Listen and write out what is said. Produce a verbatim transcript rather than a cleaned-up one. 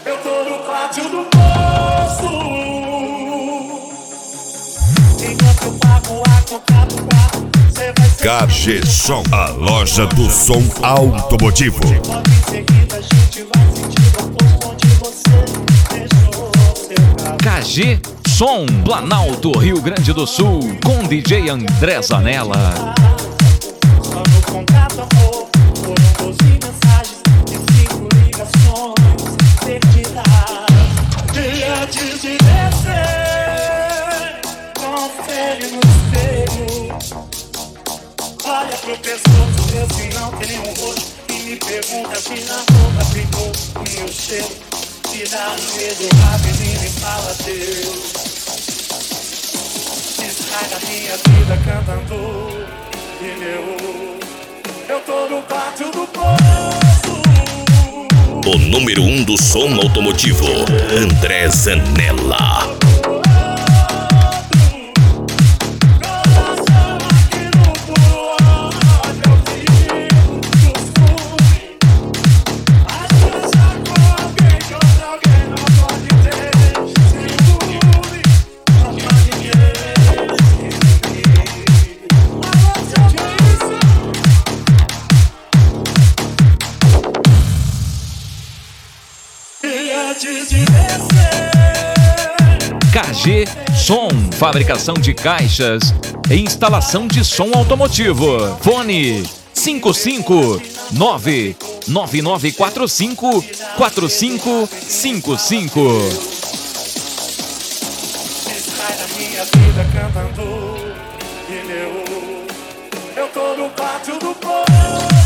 Eu tô no pátio do poço. Enquanto eu pago a coca do carro, cê vai ser K G Som, a loja do som automotivo. logo em seguida a gente vai sentir o oposto onde você deixou seu carro. K G Som, Planalto, Rio Grande do Sul, com D J André Zanella. Só no contato amor, foram doze mensagens e cinco ligações perdidas. E antes de descer, confere no espelho. Olha pro pescoço, meu se não tem nenhum rosto. E me pergunta se na roupa ficou o meu cheiro. Se dá medo, rapidinho me fala Deus. Estraga minha vida cantando pneu. Eu tô no pátio do poço. O número um do som automotivo, André Zanella. K G Som, fabricação de caixas e instalação de som automotivo. Fone cinco cinco nove nove nove quatro cinco quatro cinco cinco cinco. Sai da minha vida cantando pneu. Eu tô no pátio do poço.